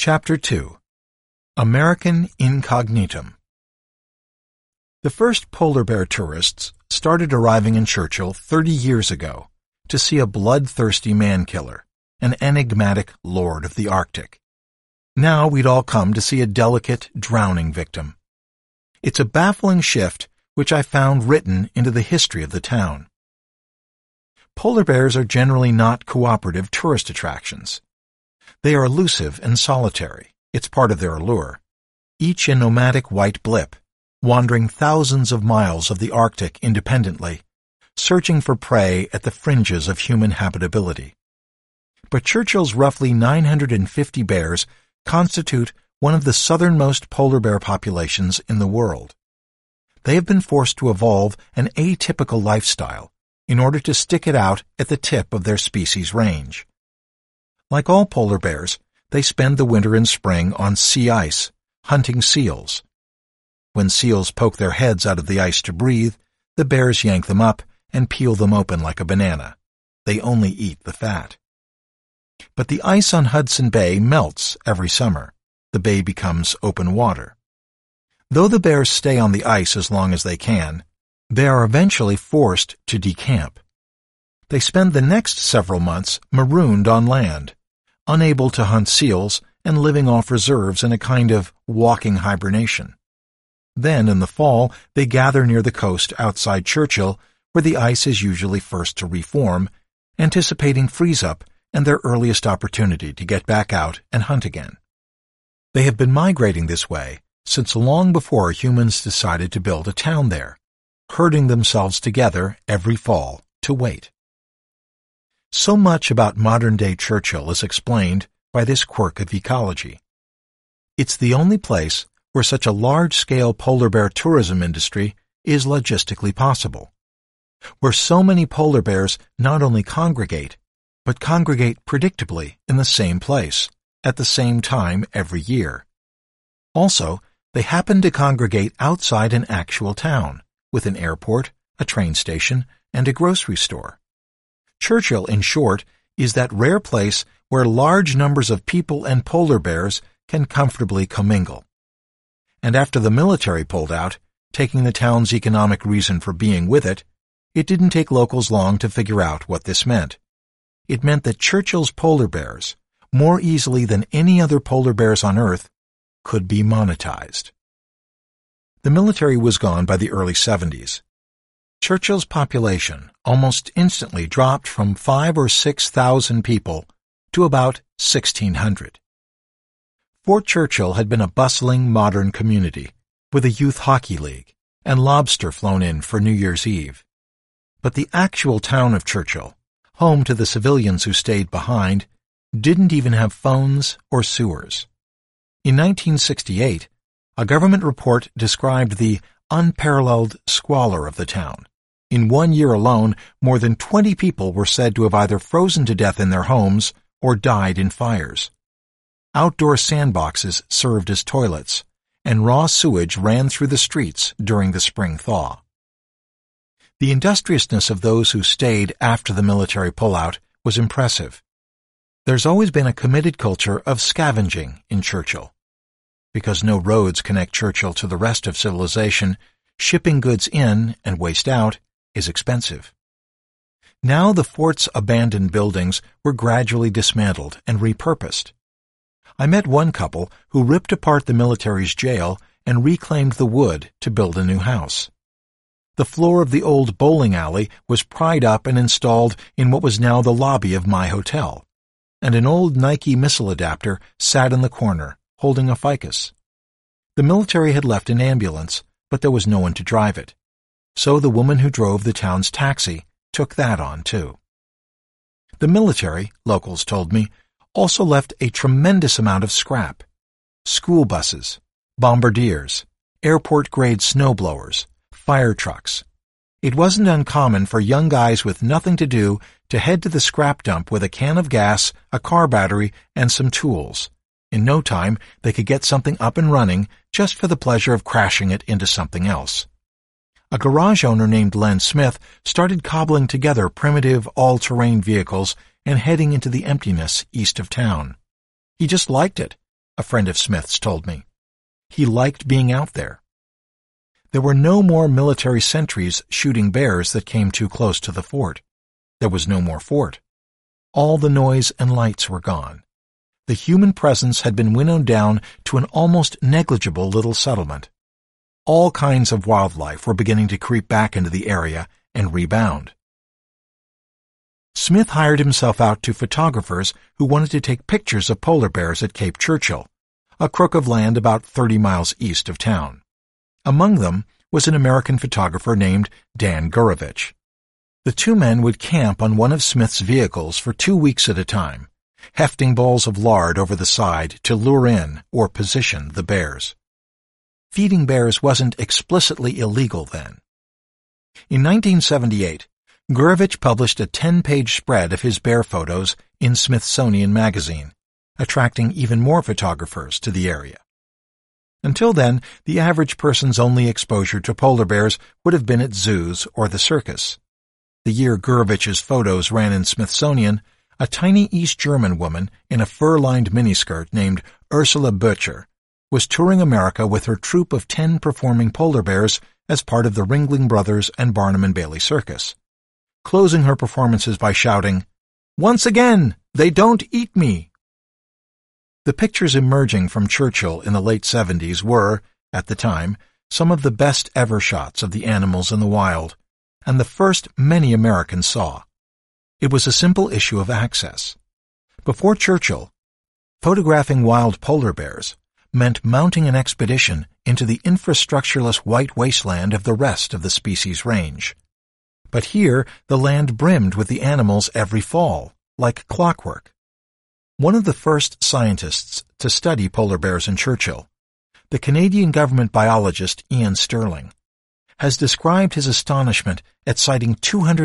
Chapter 2. American Incognitum. The first polar bear tourists started arriving in Churchill 30 years ago to see a bloodthirsty man-killer, an enigmatic lord of the Arctic. Now we'd all come to see a delicate, drowning victim. It's a baffling shift which I found written into the history of the town. Polar bears are generally not cooperative tourist attractions. They are elusive and solitary. It's part of their allure. Each a nomadic white blip, wandering thousands of miles of the Arctic independently, searching for prey at the fringes of human habitability. But Churchill's roughly 950 bears constitute one of the southernmost polar bear populations in the world. They have been forced to evolve an atypical lifestyle in order to stick it out at the tip of their species range. Like all polar bears, they spend the winter and spring on sea ice, hunting seals. When seals poke their heads out of the ice to breathe, the bears yank them up and peel them open like a banana. They only eat the fat. But the ice on Hudson Bay melts every summer. The bay becomes open water. Though the bears stay on the ice as long as they can, they are eventually forced to decamp. They spend the next several months marooned on land, unable to hunt seals and living off reserves in a kind of walking hibernation. Then, in the fall, they gather near the coast outside Churchill, where the ice is usually first to reform, anticipating freeze-up and their earliest opportunity to get back out and hunt again. They have been migrating this way since long before humans decided to build a town there, herding themselves together every fall to wait. So much about modern-day Churchill is explained by this quirk of ecology. It's the only place where such a large-scale polar bear tourism industry is logistically possible, where so many polar bears not only congregate, but congregate predictably in the same place, at the same time every year. Also, they happen to congregate outside an actual town, with an airport, a train station, and a grocery store. Churchill, in short, is that rare place where large numbers of people and polar bears can comfortably commingle. And after the military pulled out, taking the town's economic reason for being with it, it didn't take locals long to figure out what this meant. It meant that Churchill's polar bears, more easily than any other polar bears on Earth, could be monetized. The military was gone by the early 70s. Churchill's population almost instantly dropped from 5,000 or 6,000 people to about 1,600. Fort Churchill had been a bustling modern community with a youth hockey league and lobster flown in for New Year's Eve. But the actual town of Churchill, home to the civilians who stayed behind, didn't even have phones or sewers. In 1968, a government report described the unparalleled squalor of the town. In 1 year alone, more than 20 people were said to have either frozen to death in their homes or died in fires. Outdoor sandboxes served as toilets, and raw sewage ran through the streets during the spring thaw. The industriousness of those who stayed after the military pullout was impressive. There's always been a committed culture of scavenging in Churchill. Because no roads connect Churchill to the rest of civilization, shipping goods in and waste out is expensive. Now the fort's abandoned buildings were gradually dismantled and repurposed. I met one couple who ripped apart the military's jail and reclaimed the wood to build a new house. The floor of the old bowling alley was pried up and installed in what was now the lobby of my hotel, and an old Nike missile adapter sat in the corner, holding a ficus. The military had left an ambulance, but there was no one to drive it. So the woman who drove the town's taxi took that on, too. The military, locals told me, also left a tremendous amount of scrap. School buses, bombardiers, airport-grade snowblowers, fire trucks. It wasn't uncommon for young guys with nothing to do to head to the scrap dump with a can of gas, a car battery, and some tools. In no time, they could get something up and running just for the pleasure of crashing it into something else. A garage owner named Len Smith started cobbling together primitive, all-terrain vehicles and heading into the emptiness east of town. He just liked it, a friend of Smith's told me. He liked being out there. There were no more military sentries shooting bears that came too close to the fort. There was no more fort. All the noise and lights were gone. The human presence had been winnowed down to an almost negligible little settlement. All kinds of wildlife were beginning to creep back into the area and rebound. Smith hired himself out to photographers who wanted to take pictures of polar bears at Cape Churchill, a crook of land about 30 miles east of town. Among them was an American photographer named Dan Gurevich. The two men would camp on one of Smith's vehicles for 2 weeks at a time, hefting balls of lard over the side to lure in or position the bears. Feeding bears wasn't explicitly illegal then. In 1978, Gurevich published a 10-page spread of his bear photos in Smithsonian Magazine, attracting even more photographers to the area. Until then, the average person's only exposure to polar bears would have been at zoos or the circus. The year Gurevich's photos ran in Smithsonian, a tiny East German woman in a fur-lined miniskirt named Ursula Böttcher was touring America with her troupe of 10 performing polar bears as part of the Ringling Brothers and Barnum and Bailey Circus, closing her performances by shouting, "Once again, they don't eat me!" The pictures emerging from Churchill in the late 70s were, at the time, some of the best ever shots of the animals in the wild, and the first many Americans saw. It was a simple issue of access. Before Churchill, photographing wild polar bears meant mounting an expedition into the infrastructureless white wasteland of the rest of the species range. But here the land brimmed with the animals every fall, like clockwork. One of the first scientists to study polar bears in Churchill, the Canadian government biologist Ian Stirling, has described his astonishment at sighting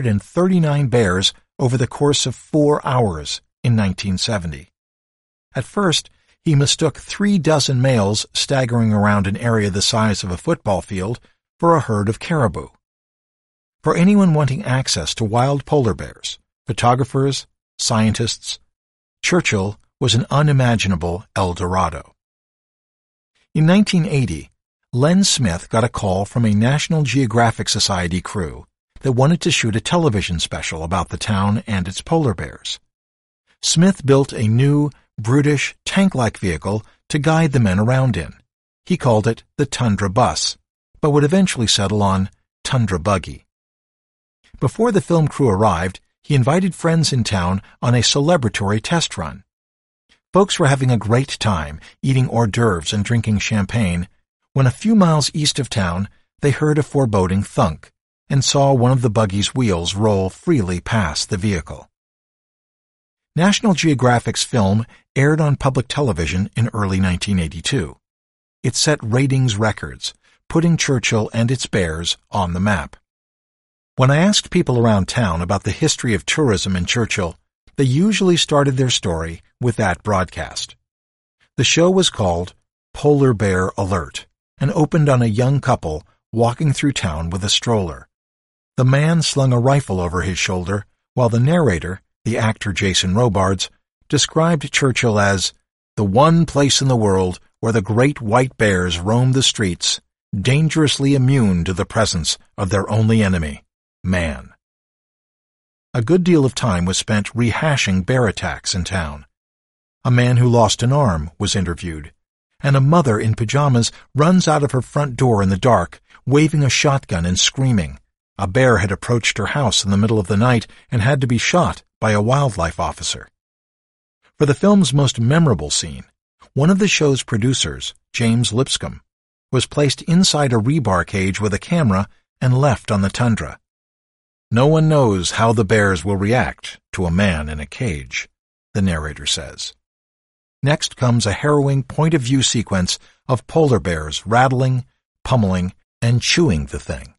239 bears over the course of 4 hours in 1970. At first, he mistook 36 males staggering around an area the size of a football field for a herd of caribou. For anyone wanting access to wild polar bears, photographers, scientists, Churchill was an unimaginable El Dorado. In 1980, Len Smith got a call from a National Geographic Society crew that wanted to shoot a television special about the town and its polar bears. Smith built a new, brutish, tank-like vehicle to guide the men around in. He called it the Tundra Bus, but would eventually settle on Tundra Buggy. Before the film crew arrived, he invited friends in town on a celebratory test run. Folks were having a great time, eating hors d'oeuvres and drinking champagne, when a few miles east of town they heard a foreboding thunk and saw one of the buggy's wheels roll freely past the vehicle. National Geographic's film aired on public television in early 1982. It set ratings records, putting Churchill and its bears on the map. When I asked people around town about the history of tourism in Churchill, they usually started their story with that broadcast. The show was called Polar Bear Alert and opened on a young couple walking through town with a stroller. The man slung a rifle over his shoulder, while the narrator, the actor Jason Robards, described Churchill as the one place in the world where the great white bears roam the streets, dangerously immune to the presence of their only enemy, man. A good deal of time was spent rehashing bear attacks in town. A man who lost an arm was interviewed, and a mother in pajamas runs out of her front door in the dark, waving a shotgun and screaming. A bear had approached her house in the middle of the night and had to be shot by a wildlife officer. For the film's most memorable scene, one of the show's producers, James Lipscomb, was placed inside a rebar cage with a camera and left on the tundra. No one knows how the bears will react to a man in a cage, the narrator says. Next comes a harrowing point-of-view sequence of polar bears rattling, pummeling, and chewing the thing.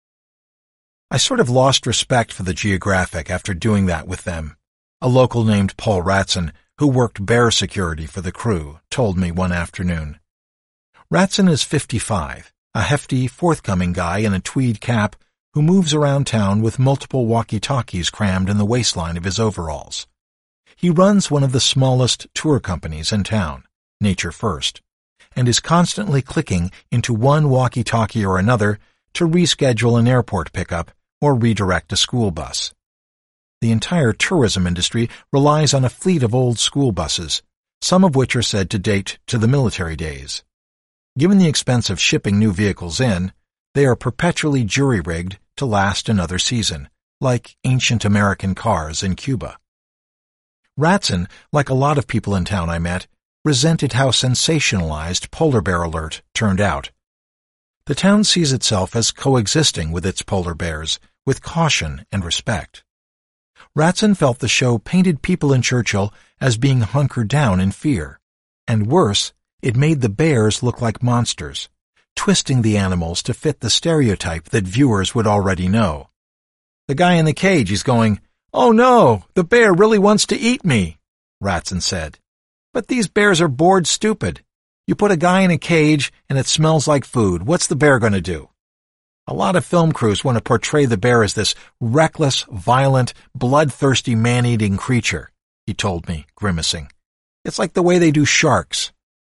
I sort of lost respect for the Geographic after doing that with them. A local named Paul Ratson, who worked bear security for the crew, told me one afternoon. Ratson is 55, a hefty, forthcoming guy in a tweed cap who moves around town with multiple walkie-talkies crammed in the waistline of his overalls. He runs one of the smallest tour companies in town, nature first, and is constantly clicking into one walkie-talkie or another to reschedule an airport pickup or redirect a school bus. The entire tourism industry relies on a fleet of old school buses, some of which are said to date to the military days. Given the expense of shipping new vehicles in, they are perpetually jury-rigged to last another season, like ancient American cars in Cuba. Ratson, like a lot of people in town I met, resented how sensationalized Polar Bear Alert turned out. The town sees itself as coexisting with its polar bears, with caution and respect. Ratson felt the show painted people in Churchill as being hunkered down in fear, and worse, it made the bears look like monsters, twisting the animals to fit the stereotype that viewers would already know. The guy in the cage is going, "Oh no, the bear really wants to eat me," Ratson said. "But these bears are bored stupid. You put a guy in a cage and it smells like food. What's the bear going to do?" A lot of film crews want to portray the bear as this reckless, violent, bloodthirsty man-eating creature, he told me, grimacing. It's like the way they do sharks.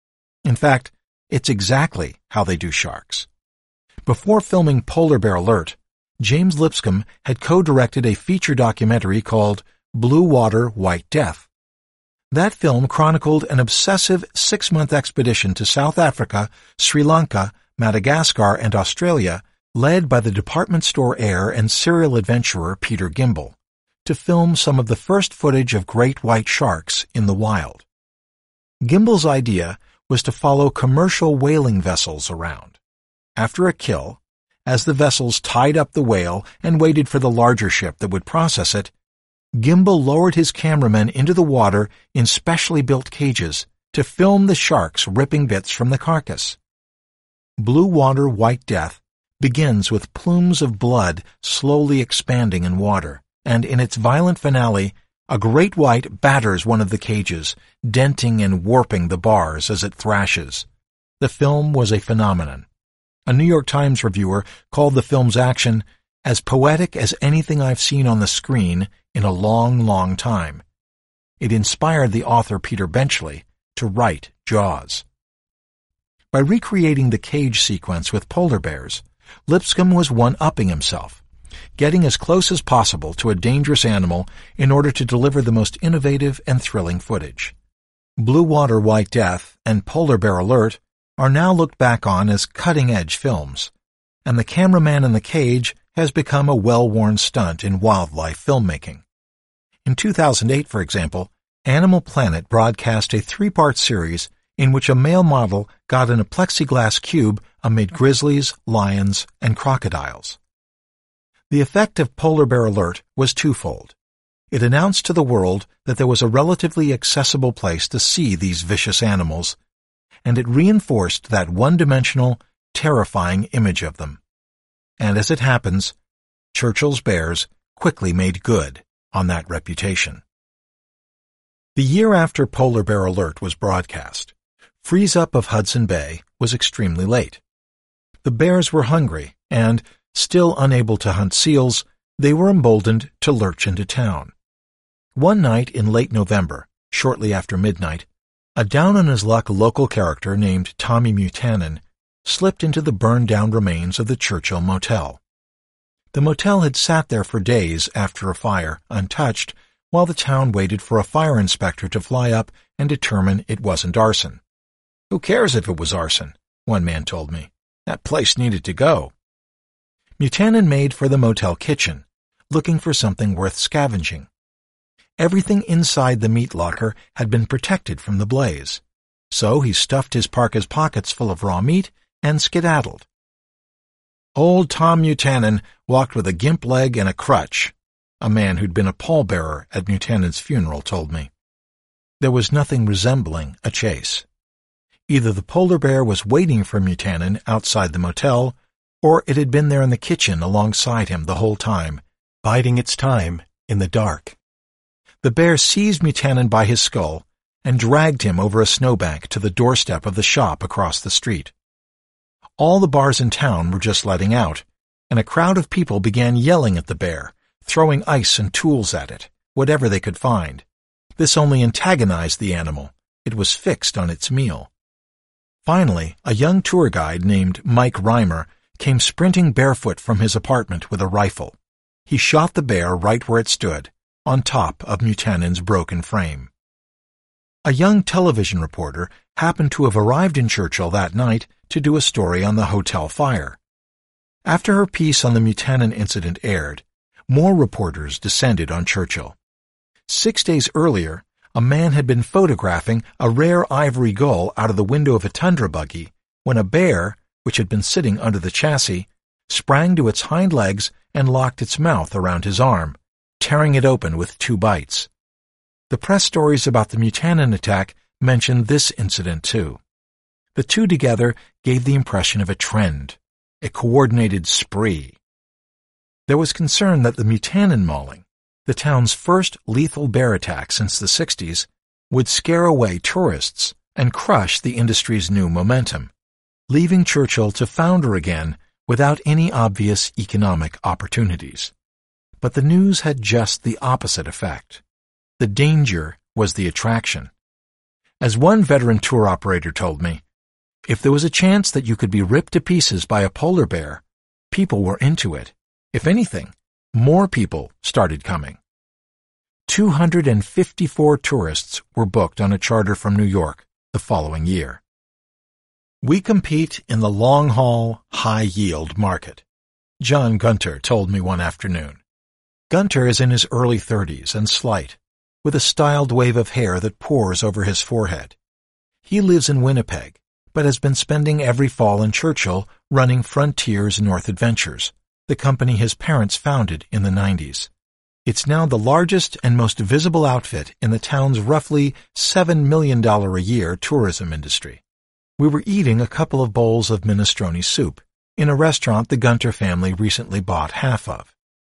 In fact, it's exactly how they do sharks. Before filming Polar Bear Alert, James Lipscomb had co-directed a feature documentary called Blue Water, White Death. That film chronicled an obsessive 6-month expedition to South Africa, Sri Lanka, Madagascar, and Australia, led by the department store heir and serial adventurer Peter Gimble, to film some of the first footage of great white sharks in the wild. Gimble's idea was to follow commercial whaling vessels around. After a kill, as the vessels tied up the whale and waited for the larger ship that would process it, Gimble lowered his cameramen into the water in specially built cages to film the sharks ripping bits from the carcass. Blue Water, White Death begins with plumes of blood slowly expanding in water, and in its violent finale, a great white batters one of the cages, denting and warping the bars as it thrashes. The film was a phenomenon. A New York Times reviewer called the film's action as poetic as anything I've seen on the screen in a long, long time. It inspired the author Peter Benchley to write Jaws. By recreating the cage sequence with polar bears, Lipscomb was one-upping himself, getting as close as possible to a dangerous animal in order to deliver the most innovative and thrilling footage. Blue Water, White Death and Polar Bear Alert are now looked back on as cutting-edge films, and The Cameraman in the Cage has become a well-worn stunt in wildlife filmmaking. In 2008, for example, Animal Planet broadcast a 3-part series in which a male model got in a plexiglass cube amid grizzlies, lions, and crocodiles. The effect of Polar Bear Alert was twofold. It announced to the world that there was a relatively accessible place to see these vicious animals, and it reinforced that one-dimensional, terrifying image of them. And as it happens, Churchill's bears quickly made good on that reputation. The year after Polar Bear Alert was broadcast, freeze-up of Hudson Bay was extremely late. The bears were hungry, and, still unable to hunt seals, they were emboldened to lurch into town. One night in late November, shortly after midnight, a down-on-his-luck local character named Tommy Mutanen slipped into the burned-down remains of the Churchill Motel. The motel had sat there for days after a fire, untouched, while the town waited for a fire inspector to fly up and determine it wasn't arson. "Who cares if it was arson?" one man told me. "That place needed to go." Mutanen made for the motel kitchen, looking for something worth scavenging. Everything inside the meat locker had been protected from the blaze, so he stuffed his parka's pockets full of raw meat and skedaddled. Old Tom Mutanen walked with a gimp leg and a crutch, a man who'd been a pallbearer at Mutanen's funeral told me. There was nothing resembling a chase. Either the polar bear was waiting for Mutanen outside the motel, or it had been there in the kitchen alongside him the whole time, biding its time in the dark. The bear seized Mutanen by his skull and dragged him over a snowbank to the doorstep of the shop across the street. All the bars in town were just letting out, and a crowd of people began yelling at the bear, throwing ice and tools at it, whatever they could find. This only antagonized the animal. It was fixed on its meal. Finally, a young tour guide named Mike Reimer came sprinting barefoot from his apartment with a rifle. He shot the bear right where it stood, on top of Mutanen's broken frame. A young television reporter happened to have arrived in Churchill that night to do a story on the hotel fire. After her piece on the Mutanen incident aired, more reporters descended on Churchill. 6 days earlier, a man had been photographing a rare ivory gull out of the window of a tundra buggy when a bear, which had been sitting under the chassis, sprang to its hind legs and locked its mouth around his arm, tearing it open with 2 bites. The press stories about the Mutanen attack mentioned this incident too. The two together gave the impression of a trend, a coordinated spree. There was concern that the Mutanen mauling, the town's first lethal bear attack since the 60s, would scare away tourists and crush the industry's new momentum, leaving Churchill to founder again without any obvious economic opportunities. But the news had just the opposite effect. The danger was the attraction. As one veteran tour operator told me, if there was a chance that you could be ripped to pieces by a polar bear, people were into it. If anything, more people started coming. 254 tourists were booked on a charter from New York the following year. We compete in the long-haul, high-yield market, John Gunter told me one afternoon. Gunter is in his early 30s and slight, with a styled wave of hair that pours over his forehead. He lives in Winnipeg, but has been spending every fall in Churchill running Frontiers North Adventures, the company his parents founded in the 90s. It's now the largest and most visible outfit in the town's roughly $7 million a year tourism industry. We were eating a couple of bowls of minestrone soup in a restaurant the Gunter family recently bought half of.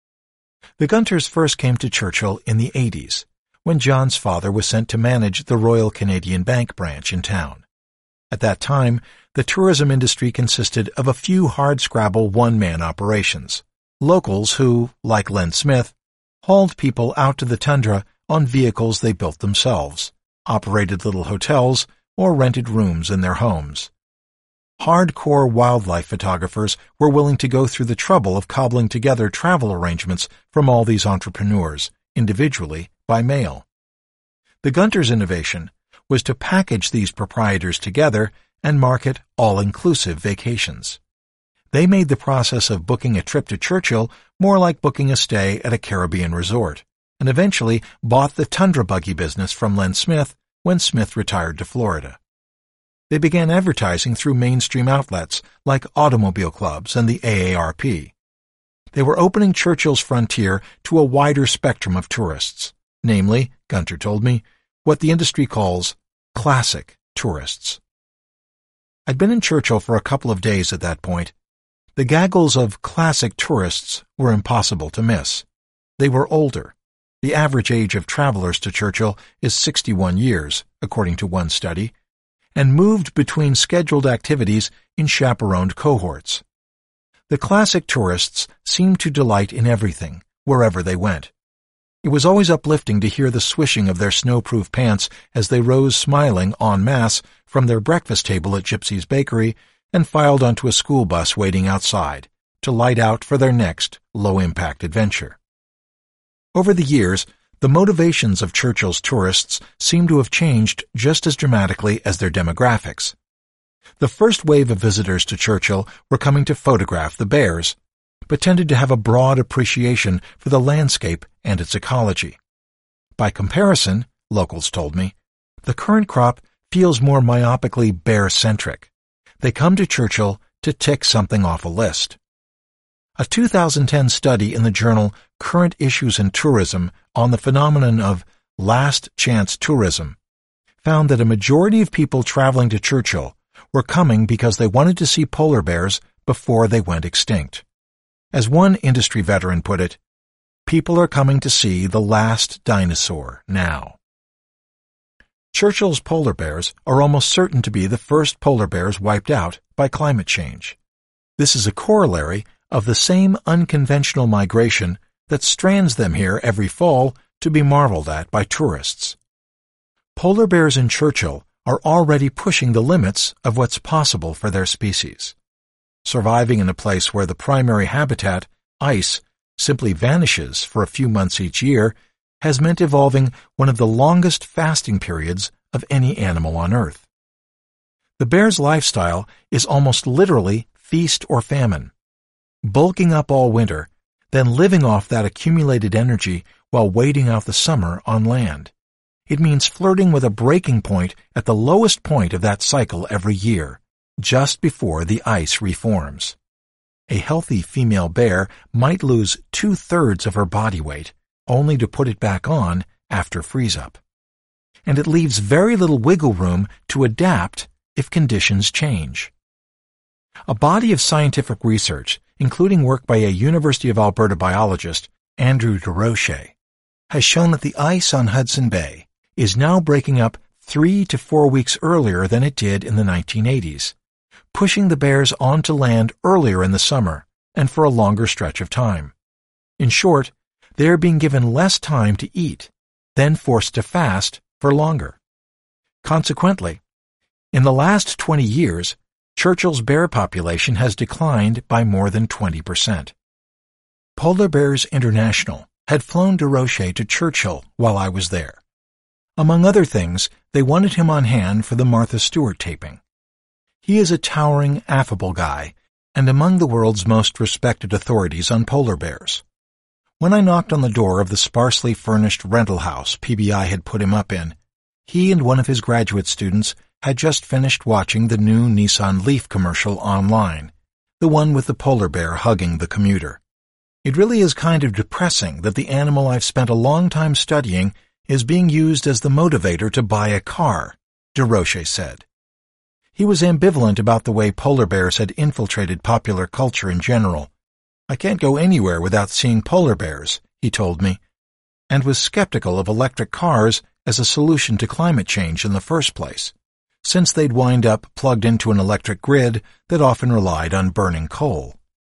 The Gunters first came to Churchill in the 80s, when John's father was sent to manage the Royal Canadian Bank branch in town. At that time, the tourism industry consisted of a few hardscrabble one-man operations, locals who, like Len Smith, hauled people out to the tundra on vehicles they built themselves, operated little hotels, or rented rooms in their homes. Hardcore wildlife photographers were willing to go through the trouble of cobbling together travel arrangements from all these entrepreneurs, individually, by mail. The Gunters' innovation was to package these proprietors together and market all-inclusive vacations. They made the process of booking a trip to Churchill more like booking a stay at a Caribbean resort, and eventually bought the tundra buggy business from Len Smith when Smith retired to Florida. They began advertising through mainstream outlets like automobile clubs and the AARP. They were opening Churchill's frontier to a wider spectrum of tourists, namely, Gunter told me, what the industry calls classic tourists. I'd been in Churchill for a couple of days at that point. The gaggles of classic tourists were impossible to miss. They were older. The average age of travelers to Churchill is 61 years, according to one study, and moved between scheduled activities in chaperoned cohorts. The classic tourists seemed to delight in everything, wherever they went. It was always uplifting to hear the swishing of their snow-proof pants as they rose smiling en masse from their breakfast table at Gypsy's Bakery and filed onto a school bus waiting outside to light out for their next low-impact adventure. Over the years, the motivations of Churchill's tourists seem to have changed just as dramatically as their demographics. The first wave of visitors to Churchill were coming to photograph the bears, but tended to have a broad appreciation for the landscape and its ecology. By comparison, locals told me, the current crop feels more myopically bear-centric. They come to Churchill to tick something off a list. A 2010 study in the journal Current Issues in Tourism on the phenomenon of last chance tourism found that a majority of people traveling to Churchill were coming because they wanted to see polar bears before they went extinct. As one industry veteran put it, people are coming to see the last dinosaur now. Churchill's polar bears are almost certain to be the first polar bears wiped out by climate change. This is a corollary of the same unconventional migration that strands them here every fall to be marveled at by tourists. Polar bears in Churchill are already pushing the limits of what's possible for their species. Surviving in a place where the primary habitat, ice, simply vanishes for a few months each year has meant evolving one of the longest fasting periods of any animal on Earth. The bear's lifestyle is almost literally feast or famine, bulking up all winter, then living off that accumulated energy while waiting out the summer on land. It means flirting with a breaking point at the lowest point of that cycle every year, just before the ice reforms. A healthy female bear might lose 2/3 of her body weight, only to put it back on after freeze-up. And it leaves very little wiggle room to adapt if conditions change. A body of scientific research, including work by a University of Alberta biologist, Andrew DeRoche, has shown that the ice on Hudson Bay is now breaking up 3 to 4 weeks earlier than it did in the 1980s, pushing the bears onto land earlier in the summer and for a longer stretch of time. In short, they are being given less time to eat, then forced to fast for longer. Consequently, in the last 20 years, Churchill's bear population has declined by more than 20%. Polar Bears International had flown DeRoche to Churchill while I was there. Among other things, they wanted him on hand for the Martha Stewart taping. He is a towering, affable guy, and among the world's most respected authorities on polar bears. When I knocked on the door of the sparsely furnished rental house PBI had put him up in, he and one of his graduate students had just finished watching the new Nissan Leaf commercial online, the one with the polar bear hugging the commuter. It really is kind of depressing that the animal I've spent a long time studying is being used as the motivator to buy a car, DeRoche said. He was ambivalent about the way polar bears had infiltrated popular culture in general. I can't go anywhere without seeing polar bears, he told me, and was skeptical of electric cars as a solution to climate change in the first place, since they'd wind up plugged into an electric grid that often relied on burning coal.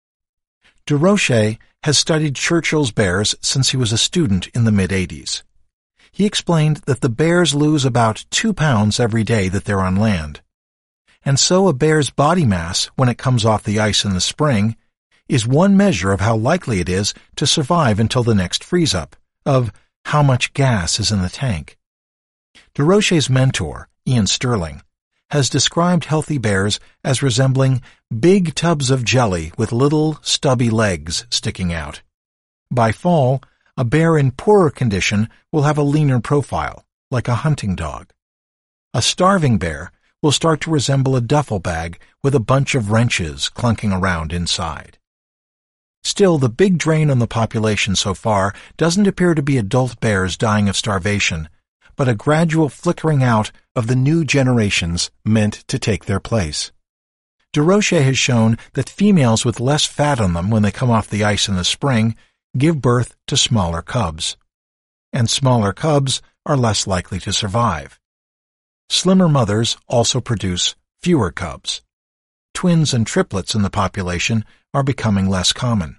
DeRoche has studied Churchill's bears since he was a student in the mid-'80s. He explained that the bears lose about 2 pounds every day that they're on land. And so a bear's body mass, when it comes off the ice in the spring, is one measure of how likely it is to survive until the next freeze-up, of how much gas is in the tank. DeRoche's mentor, Ian Sterling, has described healthy bears as resembling big tubs of jelly with little, stubby legs sticking out. By fall, a bear in poorer condition will have a leaner profile, like a hunting dog. A starving bear will start to resemble a duffel bag with a bunch of wrenches clunking around inside. Still, the big drain on the population so far doesn't appear to be adult bears dying of starvation, but a gradual flickering out of the new generations meant to take their place. DeRoche has shown that females with less fat on them when they come off the ice in the spring give birth to smaller cubs, and smaller cubs are less likely to survive. Slimmer mothers also produce fewer cubs. Twins and triplets in the population are becoming less common.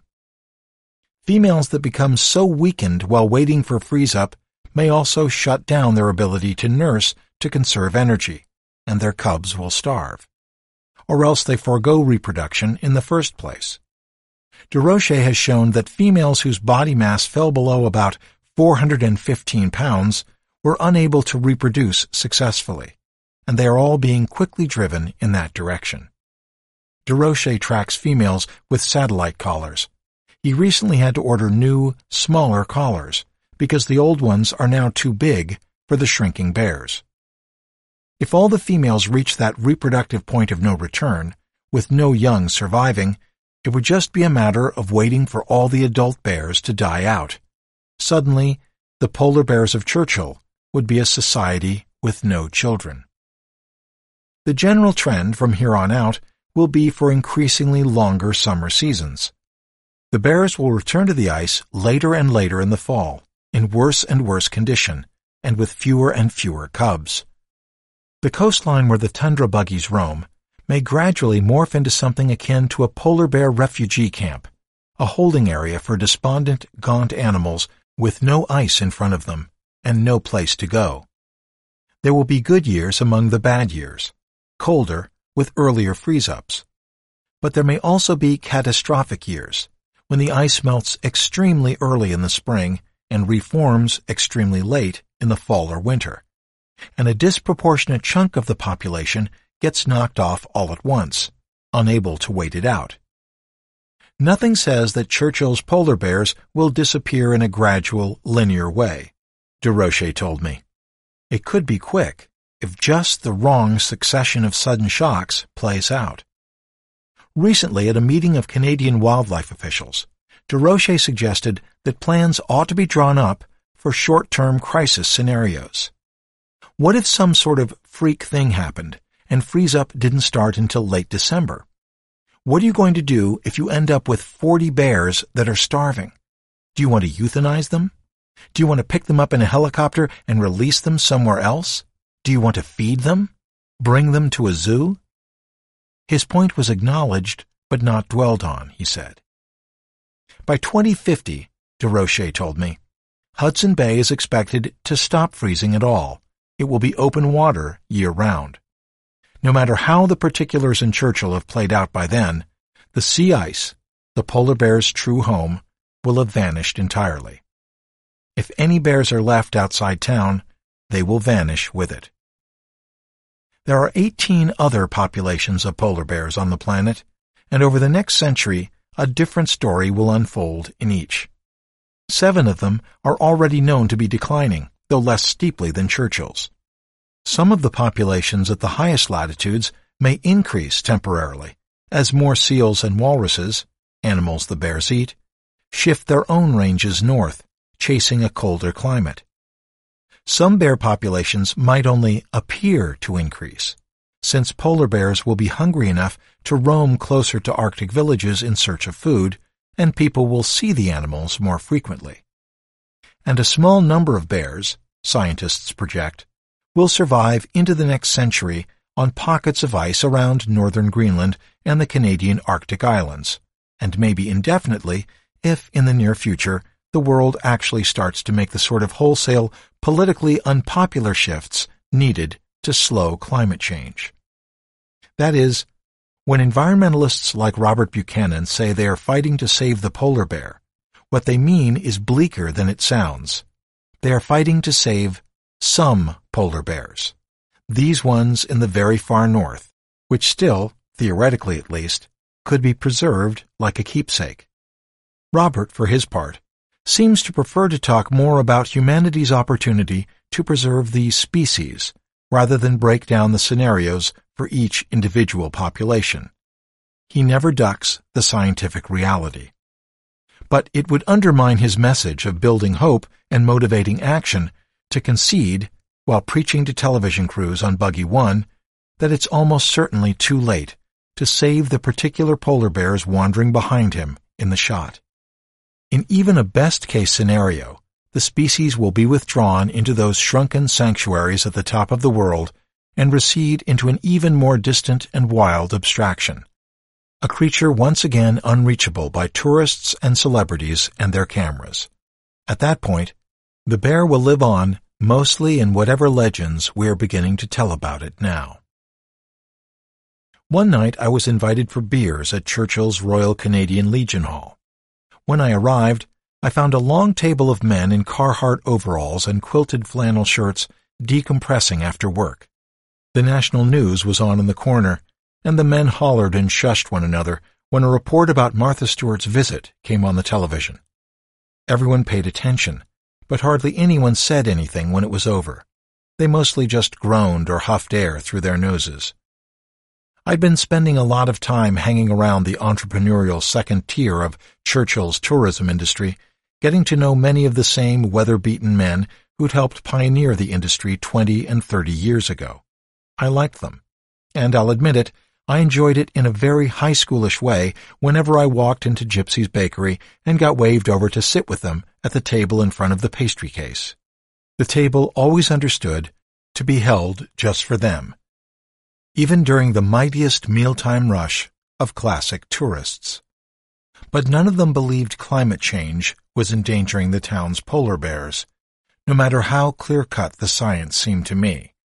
Females that become so weakened while waiting for freeze-up may also shut down their ability to nurse to conserve energy, and their cubs will starve. Or else they forego reproduction in the first place. DeRoche has shown that females whose body mass fell below about 415 pounds were unable to reproduce successfully, and they are all being quickly driven in that direction. DeRoche tracks females with satellite collars. He recently had to order new, smaller collars because the old ones are now too big for the shrinking bears. If all the females reach that reproductive point of no return, with no young surviving, it would just be a matter of waiting for all the adult bears to die out. Suddenly, the polar bears of Churchill would be a society with no children. The general trend from here on out will be for increasingly longer summer seasons. The bears will return to the ice later and later in the fall, in worse and worse condition, and with fewer and fewer cubs. The coastline where the tundra buggies roam may gradually morph into something akin to a polar bear refugee camp, a holding area for despondent, gaunt animals with no ice in front of them and no place to go. There will be good years among the bad years, colder with earlier freeze-ups. But there may also be catastrophic years, when the ice melts extremely early in the spring and reforms extremely late in the fall or winter, and a disproportionate chunk of the population gets knocked off all at once, unable to wait it out. Nothing says that Churchill's polar bears will disappear in a gradual, linear way, Desrochers told me. It could be quick, if just the wrong succession of sudden shocks plays out. Recently, at a meeting of Canadian wildlife officials, Desrochers suggested that plans ought to be drawn up for short-term crisis scenarios. What if some sort of freak thing happened and freeze-up didn't start until late December? What are you going to do if you end up with 40 bears that are starving? Do you want to euthanize them? Do you want to pick them up in a helicopter and release them somewhere else? Do you want to feed them? Bring them to a zoo? His point was acknowledged but not dwelled on, he said. By 2050, Desrochers told me, Hudson Bay is expected to stop freezing at all. It will be open water year-round. No matter how the particulars in Churchill have played out by then, the sea ice, the polar bear's true home, will have vanished entirely. If any bears are left outside town, they will vanish with it. There are 18 other populations of polar bears on the planet, and over the next century, a different story will unfold in each. 7 of them are already known to be declining, though less steeply than Churchill's. Some of the populations at the highest latitudes may increase temporarily, as more seals and walruses, animals the bears eat, shift their own ranges north, chasing a colder climate. Some bear populations might only appear to increase, since polar bears will be hungry enough to roam closer to Arctic villages in search of food, and people will see the animals more frequently. And a small number of bears, scientists project, will survive into the next century on pockets of ice around northern Greenland and the Canadian Arctic Islands, and maybe indefinitely if, in the near future, the world actually starts to make the sort of wholesale, politically unpopular shifts needed to slow climate change. That is, when environmentalists like Robert Buchanan say they are fighting to save the polar bear, what they mean is bleaker than it sounds. They are fighting to save some polar bears, these ones in the very far north, which still, theoretically at least, could be preserved like a keepsake. Robert, for his part, seems to prefer to talk more about humanity's opportunity to preserve the species, rather than break down the scenarios for each individual population. He never ducks the scientific reality. But it would undermine his message of building hope and motivating action to concede, while preaching to television crews on Buggy 1, that it's almost certainly too late to save the particular polar bears wandering behind him in the shot. In even a best-case scenario, the species will be withdrawn into those shrunken sanctuaries at the top of the world and recede into an even more distant and wild abstraction, a creature once again unreachable by tourists and celebrities and their cameras. At that point, the bear will live on mostly in whatever legends we are beginning to tell about it now. One night I was invited for beers at Churchill's Royal Canadian Legion Hall. When I arrived, I found a long table of men in Carhartt overalls and quilted flannel shirts decompressing after work. The national news was on in the corner, and the men hollered and shushed one another when a report about Martha Stewart's visit came on the television. Everyone paid attention, but hardly anyone said anything when it was over. They mostly just groaned or huffed air through their noses. I'd been spending a lot of time hanging around the entrepreneurial second tier of Churchill's tourism industry, getting to know many of the same weather-beaten men who'd helped pioneer the industry 20 and 30 years ago. I liked them, and I'll admit it, I enjoyed it in a very high schoolish way whenever I walked into Gypsy's Bakery and got waved over to sit with them at the table in front of the pastry case. The table always understood to be held just for them, even during the mightiest mealtime rush of classic tourists. But none of them believed climate change was endangering the town's polar bears, no matter how clear-cut the science seemed to me.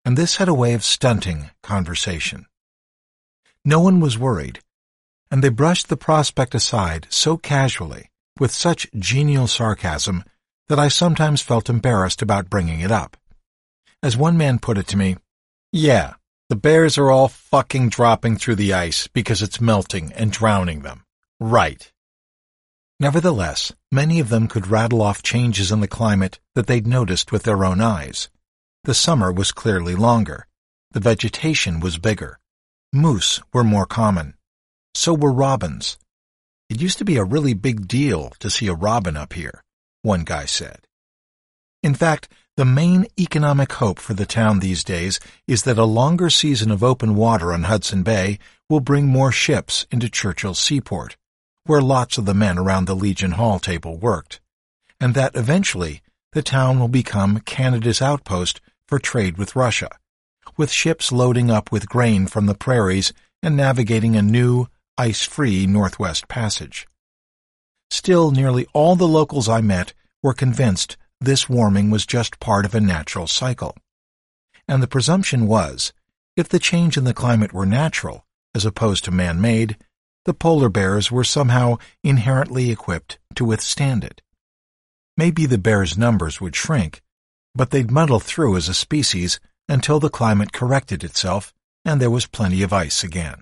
and this had a way of stunting conversation. No one was worried, and they brushed the prospect aside so casually, with such genial sarcasm, that I sometimes felt embarrassed about bringing it up. As one man put it to me, "Yeah, the bears are all fucking dropping through the ice because it's melting and drowning them. Right." Nevertheless, many of them could rattle off changes in the climate that they'd noticed with their own eyes. The summer was clearly longer. The vegetation was bigger. Moose were more common. So were robins. "It used to be a really big deal to see a robin up here," one guy said. In fact, the main economic hope for the town these days is that a longer season of open water on Hudson Bay will bring more ships into Churchill Seaport, where lots of the men around the Legion Hall table worked, and that eventually the town will become Canada's outpost for trade with Russia, with ships loading up with grain from the prairies and navigating a new, ice-free Northwest Passage. Still, nearly all the locals I met were convinced this warming was just part of a natural cycle. And the presumption was, if the change in the climate were natural, as opposed to man-made, the polar bears were somehow inherently equipped to withstand it. Maybe the bears' numbers would shrink, but they'd muddle through as a species until the climate corrected itself and there was plenty of ice again.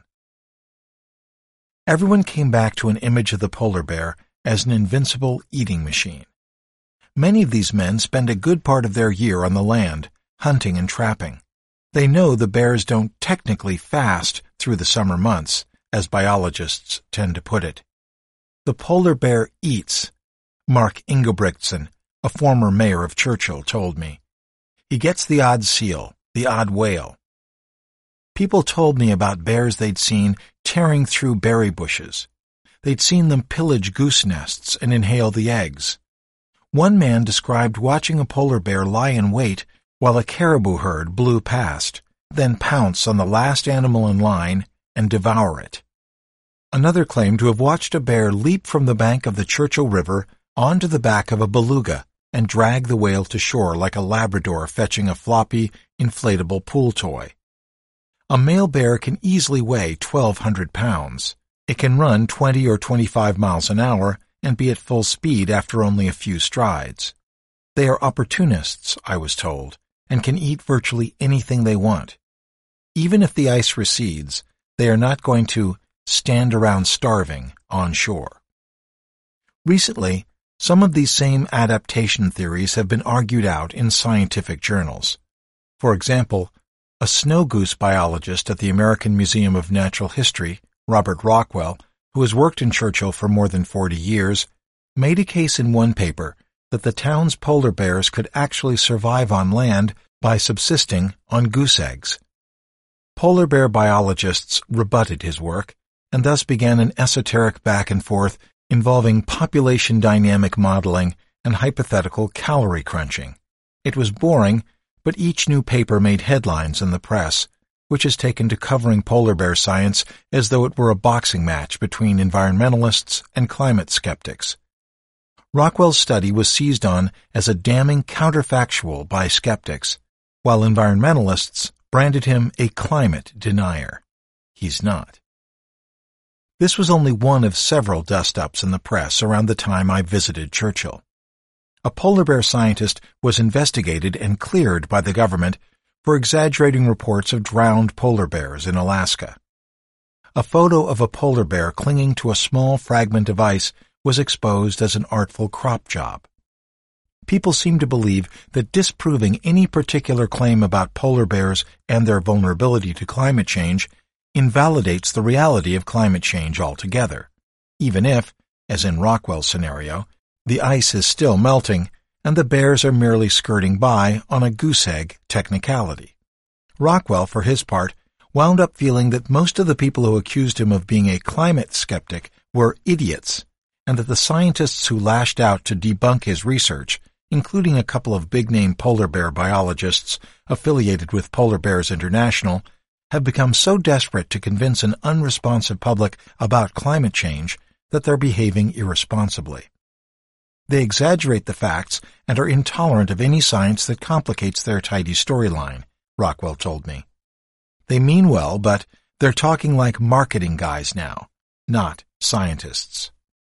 Everyone came back to an image of the polar bear as an invincible eating machine. Many of these men spend a good part of their year on the land, hunting and trapping. They know the bears don't technically fast through the summer months, as biologists tend to put it. The polar bear eats, Mark Ingebrigtsen, a former mayor of Churchill, told me. He gets the odd seal, the odd whale. People told me about bears they'd seen tearing through berry bushes. They'd seen them pillage goose nests and inhale the eggs. One man described watching a polar bear lie in wait while a caribou herd blew past, then pounce on the last animal in line and devour it. Another claimed to have watched a bear leap from the bank of the Churchill River onto the back of a beluga and drag the whale to shore like a Labrador fetching a floppy, inflatable pool toy. A male bear can easily weigh 1,200 pounds. It can run 20 or 25 miles an hour and be at full speed after only a few strides. They are opportunists, I was told, and can eat virtually anything they want. Even if the ice recedes, they are not going to stand around starving on shore. Recently, some of these same adaptation theories have been argued out in scientific journals. For example, a snow goose biologist at the American Museum of Natural History, Robert Rockwell, who has worked in Churchill for more than 40 years, made a case in one paper that the town's polar bears could actually survive on land by subsisting on goose eggs. Polar bear biologists rebutted his work, and thus began an esoteric back and forth involving population dynamic modeling and hypothetical calorie crunching. It was boring, but each new paper made headlines in the press, which has taken to covering polar bear science as though it were a boxing match between environmentalists and climate skeptics. Rockwell's study was seized on as a damning counterfactual by skeptics, while environmentalists branded him a climate denier. He's not. This was only one of several dust-ups in the press around the time I visited Churchill. A polar bear scientist was investigated and cleared by the government for exaggerating reports of drowned polar bears in Alaska. A photo of a polar bear clinging to a small fragment of ice was exposed as an artful crop job. People seem to believe that disproving any particular claim about polar bears and their vulnerability to climate change invalidates the reality of climate change altogether, even if, as in Rockwell's scenario, the ice is still melting and the bears are merely skirting by on a goose egg technicality. Rockwell, for his part, wound up feeling that most of the people who accused him of being a climate skeptic were idiots, and that the scientists who lashed out to debunk his research, including a couple of big-name polar bear biologists affiliated with Polar Bears International, have become so desperate to convince an unresponsive public about climate change that they're behaving irresponsibly. They exaggerate the facts and are intolerant of any science that complicates their tidy storyline, Rockwell told me. They mean well, but they're talking like marketing guys now, not scientists.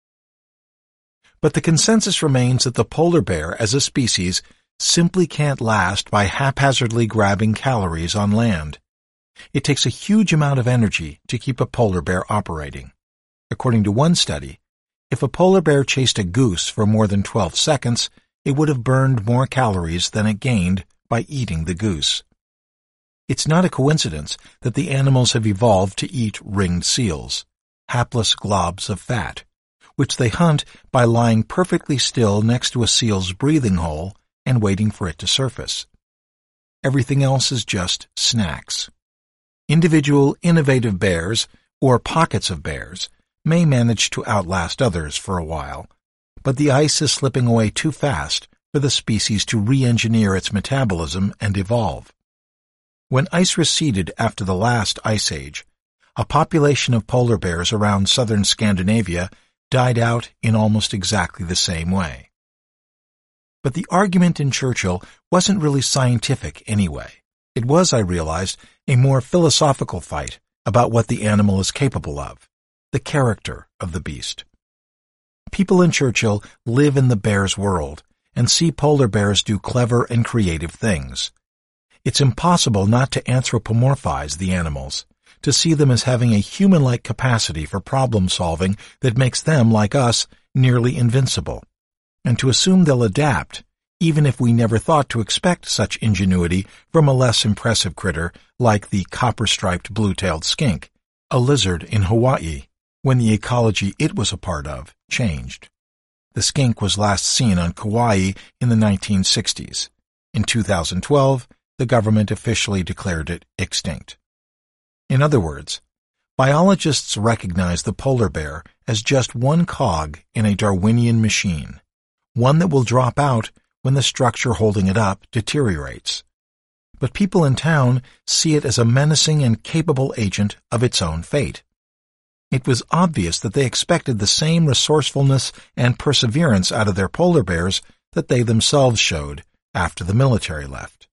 But the consensus remains that the polar bear as a species simply can't last by haphazardly grabbing calories on land. It takes a huge amount of energy to keep a polar bear operating. According to one study, if a polar bear chased a goose for more than 12 seconds, it would have burned more calories than it gained by eating the goose. It's not a coincidence that the animals have evolved to eat ringed seals, hapless globs of fat, which they hunt by lying perfectly still next to a seal's breathing hole and waiting for it to surface. Everything else is just snacks. Individual innovative bears, or pockets of bears, may manage to outlast others for a while, but the ice is slipping away too fast for the species to re-engineer its metabolism and evolve. When ice receded after the last ice age, a population of polar bears around southern Scandinavia died out in almost exactly the same way. But the argument in Churchill wasn't really scientific anyway. It was, I realized, a more philosophical fight about what the animal is capable of, the character of the beast. People in Churchill live in the bear's world and see polar bears do clever and creative things. It's impossible not to anthropomorphize the animals, to see them as having a human-like capacity for problem-solving that makes them, like us, nearly invincible, and to assume they'll adapt, even if we never thought to expect such ingenuity from a less impressive critter like the copper-striped blue-tailed skink, a lizard in Hawaii, when the ecology it was a part of changed. The skink was last seen on Kauai in the 1960s. In 2012, the government officially declared it extinct. In other words, biologists recognize the polar bear as just one cog in a Darwinian machine, one that will drop out when the structure holding it up deteriorates. But people in town see it as a menacing and capable agent of its own fate. It was obvious that they expected the same resourcefulness and perseverance out of their polar bears that they themselves showed after the military left.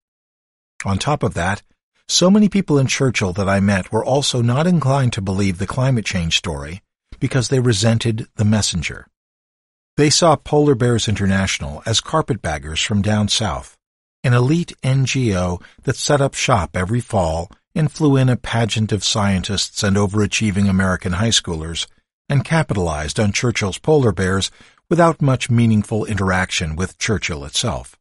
On top of that, so many people in Churchill that I met were also not inclined to believe the climate change story because they resented the messenger. They saw Polar Bears International as carpetbaggers from down south, an elite NGO that set up shop every fall and flew in a pageant of scientists and overachieving American high schoolers and capitalized on Churchill's polar bears without much meaningful interaction with Churchill itself.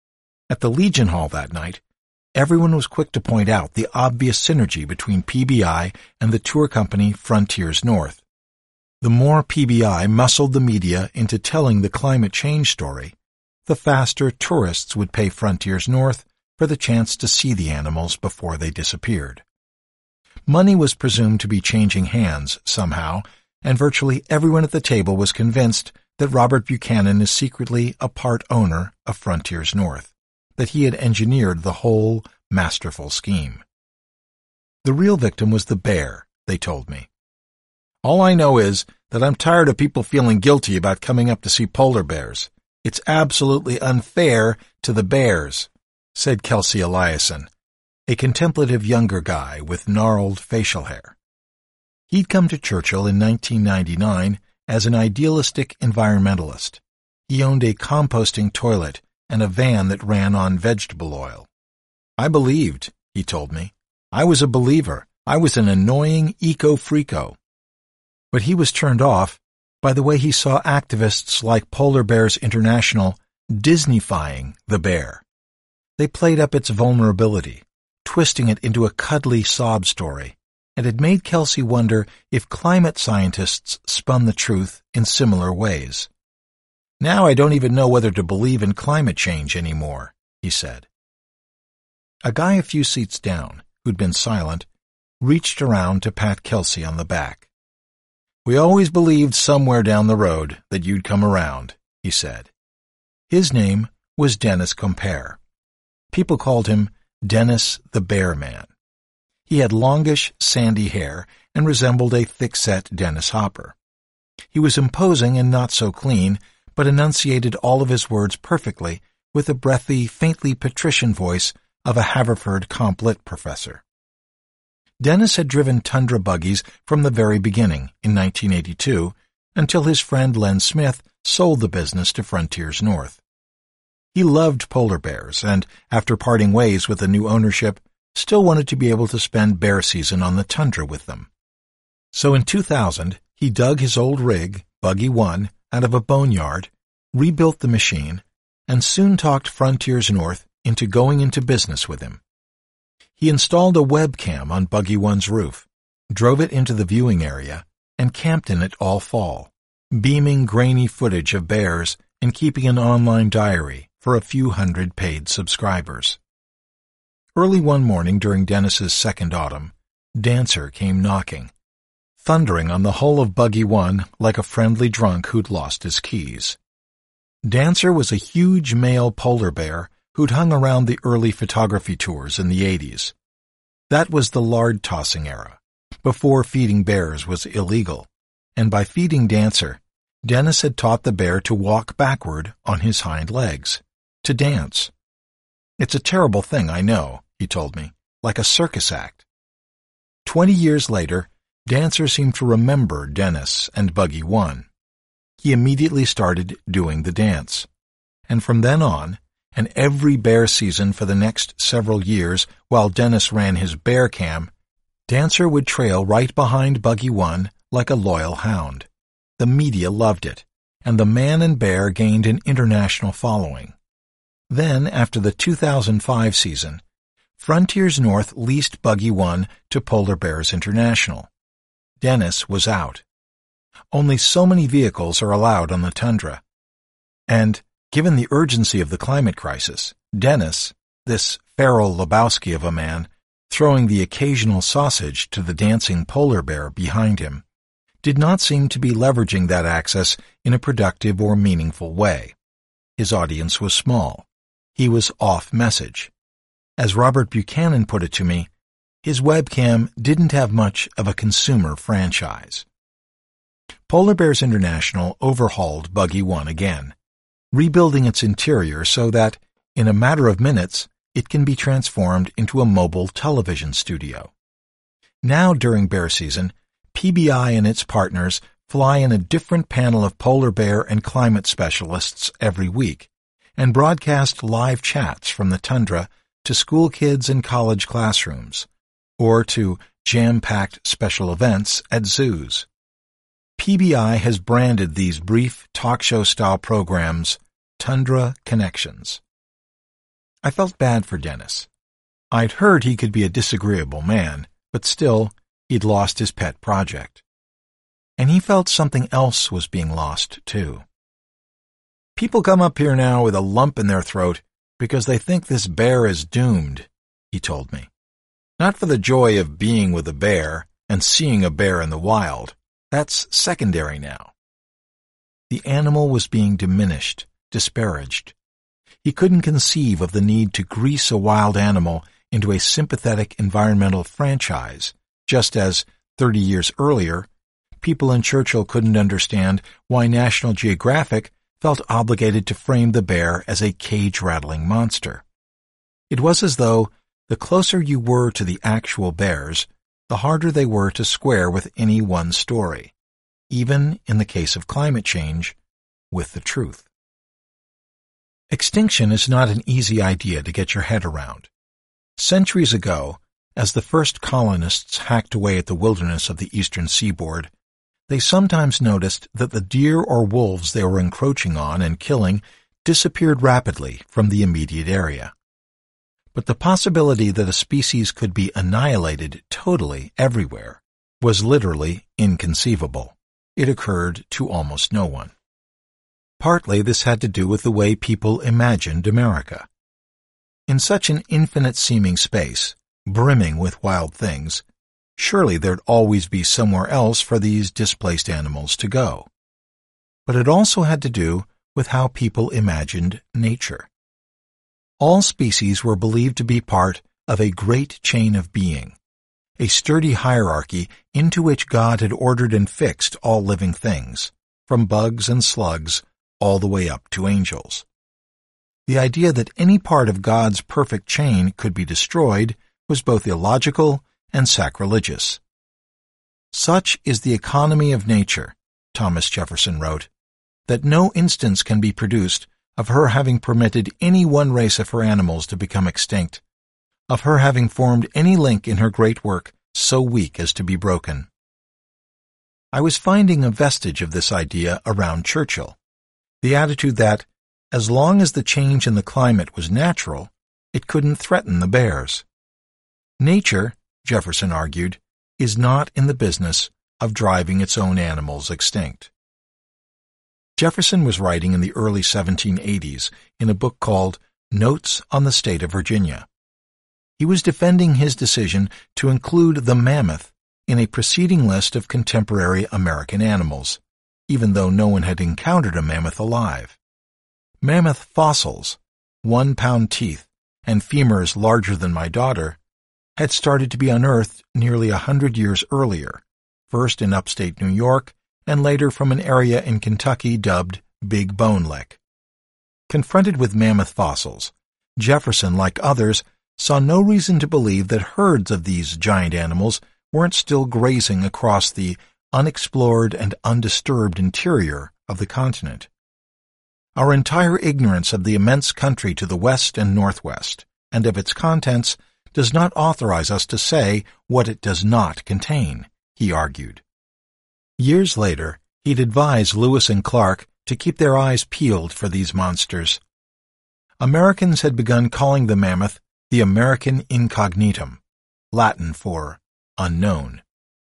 At the Legion Hall that night, everyone was quick to point out the obvious synergy between PBI and the tour company Frontiers North. The more PBI muscled the media into telling the climate change story, the faster tourists would pay Frontiers North for the chance to see the animals before they disappeared. Money was presumed to be changing hands somehow, and virtually everyone at the table was convinced that Robert Buchanan is secretly a part owner of Frontiers North, that he had engineered the whole masterful scheme. The real victim was the bear, they told me. All I know is that I'm tired of people feeling guilty about coming up to see polar bears. It's absolutely unfair to the bears, said Kelsey Eliason, a contemplative younger guy with gnarled facial hair. He'd come to Churchill in 1999 as an idealistic environmentalist. He owned a composting toilet and a van that ran on vegetable oil. I believed, he told me. I was a believer. I was an annoying eco-freako. But he was turned off by the way he saw activists like Polar Bears International Disneyfying the bear. They played up its vulnerability, twisting it into a cuddly sob story, and it made Kelsey wonder if climate scientists spun the truth in similar ways. Now I don't even know whether to believe in climate change anymore, he said. A guy a few seats down, who'd been silent, reached around to pat Kelsey on the back. We always believed somewhere down the road that you'd come around, he said. His name was Dennis Compere. People called him Dennis the Bear Man. He had longish, sandy hair and resembled a thick-set Dennis Hopper. He was imposing and not so clean, but enunciated all of his words perfectly with a breathy, faintly patrician voice of a Haverford Comp Lit professor. Dennis had driven tundra buggies from the very beginning in 1982 until his friend Len Smith sold the business to Frontiers North. He loved polar bears and, after parting ways with the new ownership, still wanted to be able to spend bear season on the tundra with them. So in 2000, he dug his old rig, Buggy 1, out of a boneyard, rebuilt the machine, and soon talked Frontiers North into going into business with him. He installed a webcam on Buggy 1's roof, drove it into the viewing area, and camped in it all fall, beaming grainy footage of bears and keeping an online diary for a few hundred paid subscribers. Early one morning during Dennis's second autumn, Dancer came knocking, thundering on the hull of Buggy 1 like a friendly drunk who'd lost his keys. Dancer was a huge male polar bear who'd hung around the early photography tours in the 80s. That was the lard-tossing era, before feeding bears was illegal, and by feeding Dancer, Dennis had taught the bear to walk backward on his hind legs, to dance. "It's a terrible thing, I know," he told me, "like a circus act." 20 years later, Dancer seemed to remember Dennis and Buggy 1. He immediately started doing the dance. And from then on, and every bear season for the next several years while Dennis ran his bear cam, Dancer would trail right behind Buggy 1 like a loyal hound. The media loved it, and the man and bear gained an international following. Then, after the 2005 season, Frontiers North leased Buggy 1 to Polar Bears International. Dennis was out. Only so many vehicles are allowed on the tundra. And, given the urgency of the climate crisis, Dennis, this Farrell Lebowski of a man, throwing the occasional sausage to the dancing polar bear behind him, did not seem to be leveraging that access in a productive or meaningful way. His audience was small. He was off-message. As Robert Buchanan put it to me, his webcam didn't have much of a consumer franchise. Polar Bears International overhauled Buggy 1 again, rebuilding its interior so that, in a matter of minutes, it can be transformed into a mobile television studio. Now, during bear season, PBI and its partners fly in a different panel of polar bear and climate specialists every week and broadcast live chats from the tundra to school kids in college classrooms or to jam-packed special events at zoos. PBI has branded these brief talk show-style programs Tundra Connections. I felt bad for Dennis. I'd heard he could be a disagreeable man, but still, he'd lost his pet project. And he felt something else was being lost, too. "People come up here now with a lump in their throat because they think this bear is doomed," he told me. "Not for the joy of being with a bear and seeing a bear in the wild. That's secondary now." The animal was being diminished, disparaged. He couldn't conceive of the need to grease a wild animal into a sympathetic environmental franchise, just as, 30 years earlier, people in Churchill couldn't understand why National Geographic felt obligated to frame the bear as a cage-rattling monster. It was as though the closer you were to the actual bears, the harder they were to square with any one story, even in the case of climate change, with the truth. Extinction is not an easy idea to get your head around. Centuries ago, as the first colonists hacked away at the wilderness of the eastern seaboard, they sometimes noticed that the deer or wolves they were encroaching on and killing disappeared rapidly from the immediate area. But the possibility that a species could be annihilated totally everywhere was literally inconceivable. It occurred to almost no one. Partly this had to do with the way people imagined America. In such an infinite-seeming space, brimming with wild things, surely there'd always be somewhere else for these displaced animals to go. But it also had to do with how people imagined nature. All species were believed to be part of a great chain of being, a sturdy hierarchy into which God had ordered and fixed all living things, from bugs and slugs all the way up to angels. the idea that any part of God's perfect chain could be destroyed was both illogical and sacrilegious. Such is the economy of nature, Thomas Jefferson wrote, that no instance can be produced of her having permitted any one race of her animals to become extinct, of her having formed any link in her great work so weak as to be broken. I was finding a vestige of this idea around Churchill, the attitude that, as long as the change in the climate was natural, it couldn't threaten the bears. Nature, Jefferson argued, is not in the business of driving its own animals extinct. Jefferson was writing in the early 1780s in a book called Notes on the State of Virginia. He was defending his decision to include the mammoth in a preceding list of contemporary American animals, even though no one had encountered a mammoth alive. Mammoth fossils, 1-pound teeth, and femurs larger than my daughter, had started to be unearthed nearly 100 years earlier, first in upstate New York and later from an area in Kentucky dubbed Big Bone Lick. Confronted with mammoth fossils, Jefferson, like others, saw no reason to believe that herds of these giant animals weren't still grazing across the unexplored and undisturbed interior of the continent. Our entire ignorance of the immense country to the west and northwest, and of its contents, does not authorize us to say what it does not contain, he argued. Years later, he'd advise Lewis and Clark to keep their eyes peeled for these monsters. Americans had begun calling the mammoth the American incognitum, Latin for unknown.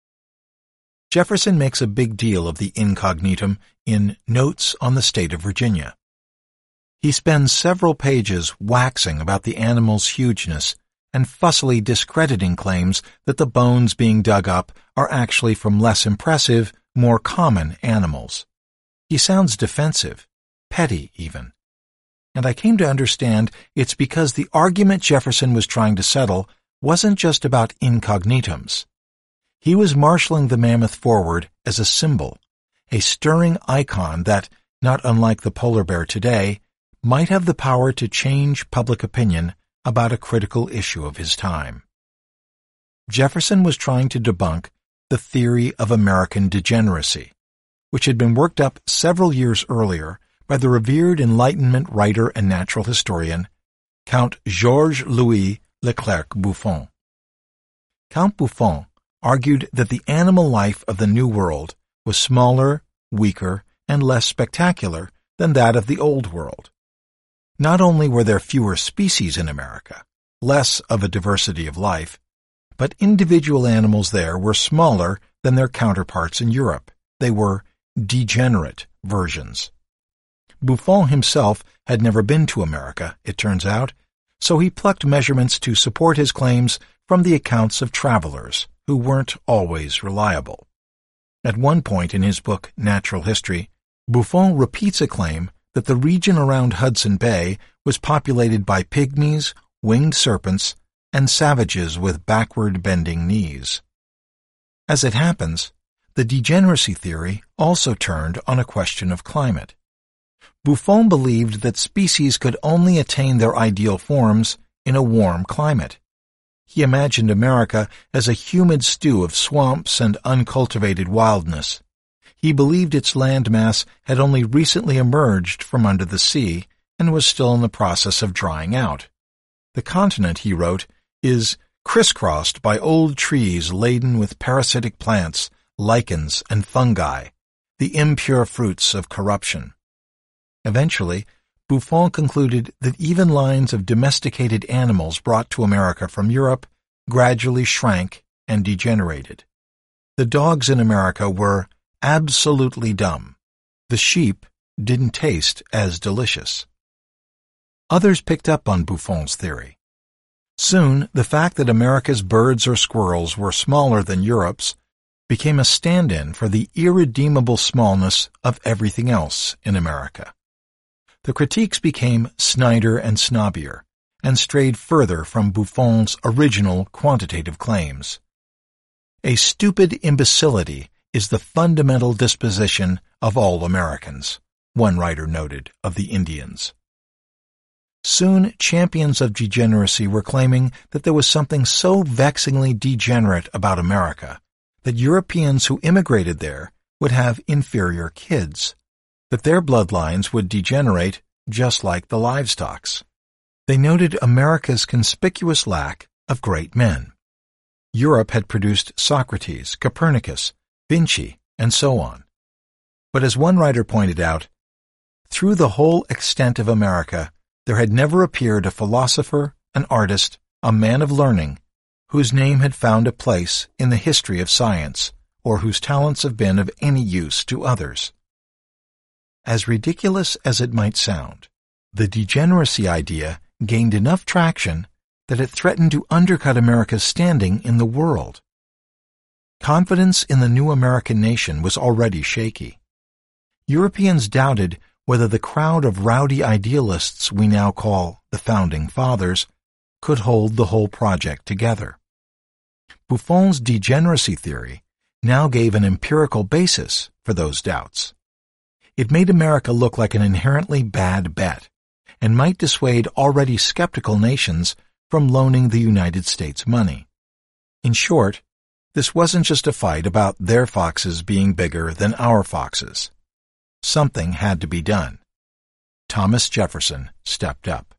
Jefferson makes a big deal of the incognitum in Notes on the State of Virginia. He spends several pages waxing about the animal's hugeness and fussily discrediting claims that the bones being dug up are actually from less impressive, more common animals. He sounds defensive, petty even. And I came to understand it's because the argument Jefferson was trying to settle wasn't just about incognitums. He was marshaling the mammoth forward as a symbol, a stirring icon that, not unlike the polar bear today, might have the power to change public opinion about a critical issue of his time. Jefferson was trying to debunk the theory of American degeneracy, which had been worked up several years earlier by the revered Enlightenment writer and natural historian, Count Georges-Louis Leclerc Buffon. Count Buffon argued that the animal life of the New World was smaller, weaker, and less spectacular than that of the Old World. Not only were there fewer species in America, less of a diversity of life, but individual animals there were smaller than their counterparts in Europe. They were degenerate versions. Buffon himself had never been to America, it turns out, so he plucked measurements to support his claims from the accounts of travelers, who weren't always reliable. At one point in his book Natural History, Buffon repeats a claim that the region around Hudson Bay was populated by pygmies, winged serpents, and savages with backward-bending knees. As it happens, the degeneracy theory also turned on a question of climate. Buffon believed that species could only attain their ideal forms in a warm climate. He imagined America as a humid stew of swamps and uncultivated wildness. He believed its landmass had only recently emerged from under the sea and was still in the process of drying out. The continent, he wrote, is crisscrossed by old trees laden with parasitic plants, lichens, and fungi, the impure fruits of corruption. Eventually, Buffon concluded that even lines of domesticated animals brought to America from Europe gradually shrank and degenerated. The dogs in America were absolutely dumb. The sheep didn't taste as delicious. Others picked up on Buffon's theory. Soon, the fact that America's birds or squirrels were smaller than Europe's became a stand-in for the irredeemable smallness of everything else in America. The critiques became snidder and snobbier, and strayed further from Buffon's original quantitative claims. A stupid imbecility is the fundamental disposition of all Americans, one writer noted of the Indians. Soon, champions of degeneracy were claiming that there was something so vexingly degenerate about America that Europeans who immigrated there would have inferior kids, that their bloodlines would degenerate just like the livestock's. They noted America's conspicuous lack of great men. Europe had produced Socrates, Copernicus, Vinci, and so on. But as one writer pointed out, through the whole extent of America, there had never appeared a philosopher, an artist, a man of learning, whose name had found a place in the history of science, or whose talents have been of any use to others. As ridiculous as it might sound, the degeneracy idea gained enough traction that it threatened to undercut America's standing in the world. Confidence in the new American nation was already shaky. Europeans doubted whether the crowd of rowdy idealists we now call the Founding Fathers could hold the whole project together. Buffon's degeneracy theory now gave an empirical basis for those doubts. It made America look like an inherently bad bet, and might dissuade already skeptical nations from loaning the United States money. In short, this wasn't just a fight about their foxes being bigger than our foxes. Something had to be done. Thomas Jefferson stepped up.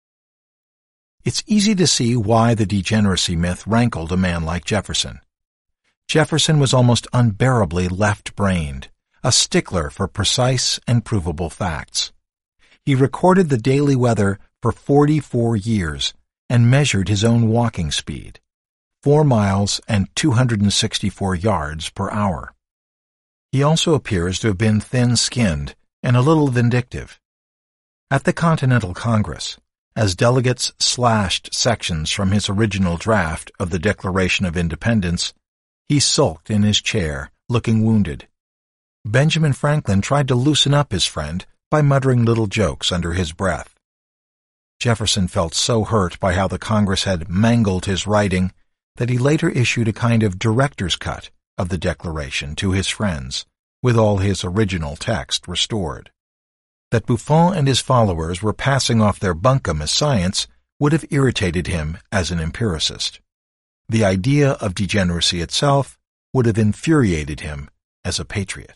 It's easy to see why the degeneracy myth rankled a man like Jefferson. Jefferson was almost unbearably left-brained, a stickler for precise and provable facts. He recorded the daily weather for 44 years and measured his own walking speed, 4 miles and 264 yards per hour. He also appears to have been thin-skinned and a little vindictive. At the Continental Congress, as delegates slashed sections from his original draft of the Declaration of Independence, he sulked in his chair, looking wounded. Benjamin Franklin tried to loosen up his friend by muttering little jokes under his breath. Jefferson felt so hurt by how the Congress had mangled his writing that he later issued a kind of director's cut of the Declaration to his friends, with all his original text restored. That Buffon and his followers were passing off their bunkum as science would have irritated him as an empiricist. The idea of degeneracy itself would have infuriated him as a patriot.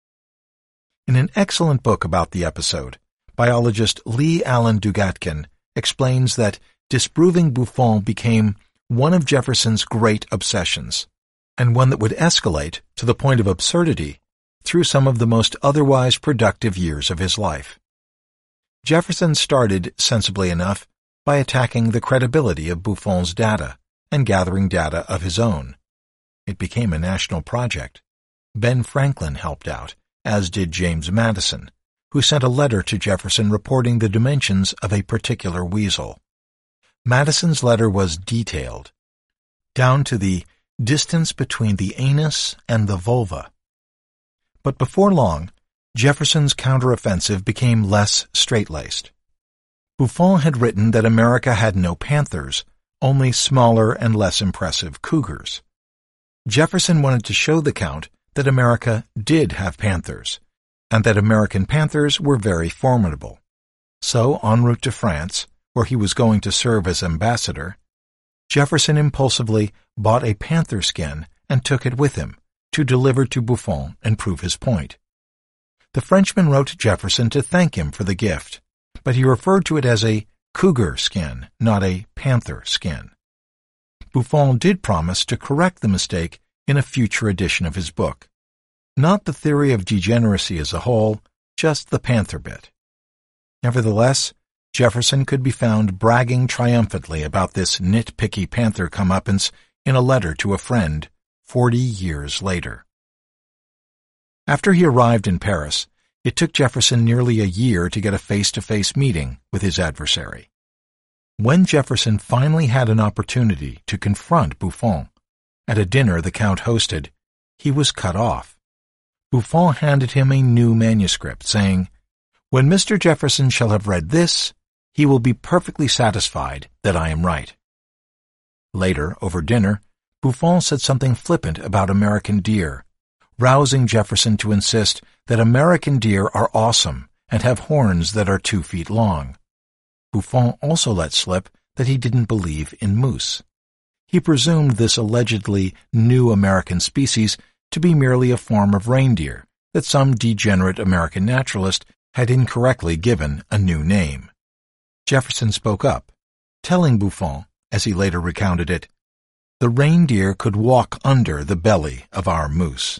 In an excellent book about the episode, biologist Lee Allen Dugatkin explains that disproving Buffon became one of Jefferson's great obsessions, and one that would escalate to the point of absurdity through some of the most otherwise productive years of his life. Jefferson started, sensibly enough, by attacking the credibility of Buffon's data and gathering data of his own. It became a national project. Ben Franklin helped out, as did James Madison, who sent a letter to Jefferson reporting the dimensions of a particular weasel. Madison's letter was detailed, down to the distance between the anus and the vulva. But before long, Jefferson's counteroffensive became less straight-laced. Buffon had written that America had no panthers, only smaller and less impressive cougars. Jefferson wanted to show the Count that America did have panthers, and that American panthers were very formidable. So, en route to France, where he was going to serve as ambassador, Jefferson impulsively bought a panther skin and took it with him to deliver to Buffon and prove his point. The Frenchman wrote Jefferson to thank him for the gift, but he referred to it as a cougar skin, not a panther skin. Buffon did promise to correct the mistake in a future edition of his book. Not the theory of degeneracy as a whole, just the panther bit. Nevertheless, Jefferson could be found bragging triumphantly about this nitpicky panther comeuppance in a letter to a friend 40 years later. After he arrived in Paris, it took Jefferson nearly a year to get a face-to-face meeting with his adversary. When Jefferson finally had an opportunity to confront Buffon, at a dinner the Count hosted, he was cut off. Buffon handed him a new manuscript, saying, "When Mr. Jefferson shall have read this, he will be perfectly satisfied that I am right." Later, over dinner, Buffon said something flippant about American deer, rousing Jefferson to insist that American deer are awesome and have horns that are 2 feet long. Buffon also let slip that he didn't believe in moose. He presumed this allegedly new American species to be merely a form of reindeer that some degenerate American naturalist had incorrectly given a new name. Jefferson spoke up, telling Buffon, as he later recounted it, "The reindeer could walk under the belly of our moose."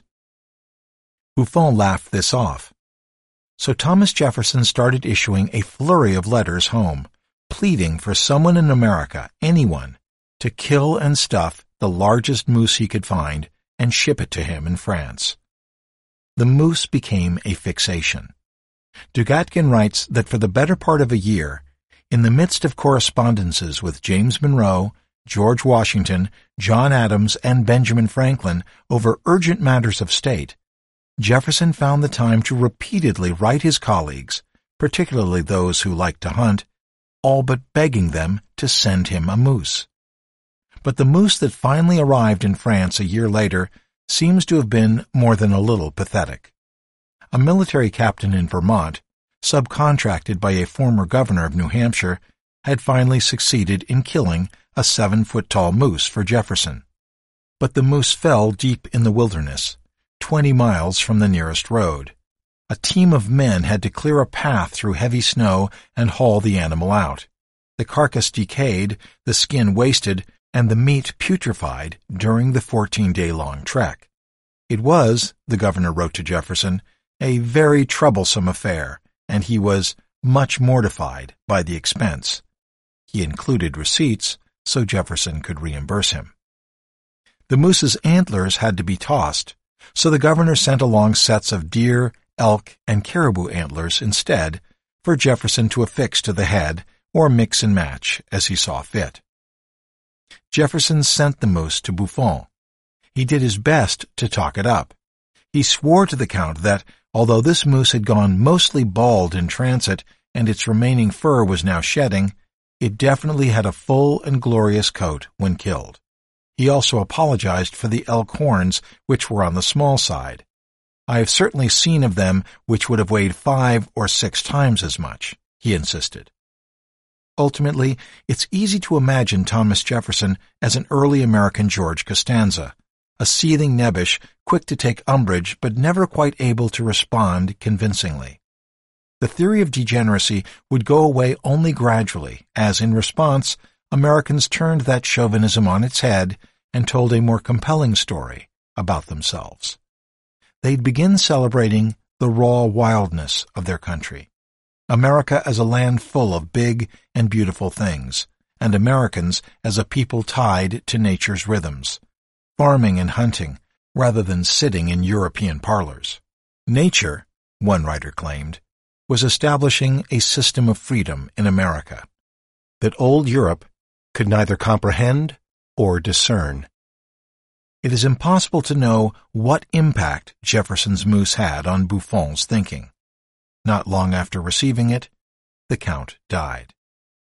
Buffon laughed this off. So Thomas Jefferson started issuing a flurry of letters home, pleading for someone in America, anyone, to kill and stuff the largest moose he could find and ship it to him in France. The moose became a fixation. Dugatkin writes that for the better part of a year, in the midst of correspondences with James Monroe, George Washington, John Adams, and Benjamin Franklin over urgent matters of state, Jefferson found the time to repeatedly write his colleagues, particularly those who liked to hunt, all but begging them to send him a moose. But the moose that finally arrived in France a year later seems to have been more than a little pathetic. A military captain in Vermont, subcontracted by a former governor of New Hampshire, had finally succeeded in killing a 7-foot-tall moose for Jefferson. But the moose fell deep in the wilderness, 20 miles from the nearest road. A team of men had to clear a path through heavy snow and haul the animal out. The carcass decayed, the skin wasted, and the meat putrefied during the 14-day-long trek. It was, the governor wrote to Jefferson, a very troublesome affair, and he was much mortified by the expense. He included receipts so Jefferson could reimburse him. The moose's antlers had to be tossed, so the governor sent along sets of deer, elk, and caribou antlers instead for Jefferson to affix to the head or mix and match as he saw fit. Jefferson sent the moose to Buffon. He did his best to talk it up. He swore to the Count that, although this moose had gone mostly bald in transit and its remaining fur was now shedding, it definitely had a full and glorious coat when killed. He also apologized for the elk horns, which were on the small side. "I have certainly seen of them which would have weighed 5 or 6 times as much," he insisted. Ultimately, it's easy to imagine Thomas Jefferson as an early American George Costanza, a seething nebbish, quick to take umbrage but never quite able to respond convincingly. The theory of degeneracy would go away only gradually, as in response, Americans turned that chauvinism on its head and told a more compelling story about themselves. They'd begin celebrating the raw wildness of their country. America as a land full of big and beautiful things, and Americans as a people tied to nature's rhythms, farming and hunting rather than sitting in European parlors. Nature, one writer claimed, was establishing a system of freedom in America that old Europe could neither comprehend or discern. It is impossible to know what impact Jefferson's moose had on Buffon's thinking. Not long after receiving it, the Count died.